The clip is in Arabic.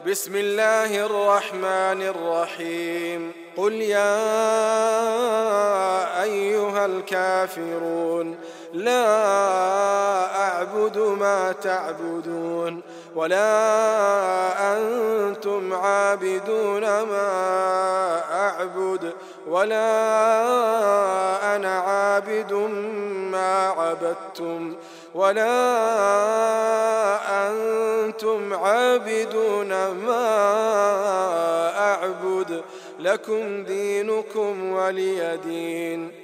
بسم الله الرحمن الرحيم قل يا أيها الكافرون لا أعبد ما تعبدون ولا أنتم عابدون ما أعبد ولا أنا عابد ما عبدتم ولا أنتم عابدون ما أعبد لكم دينكم ولي دين.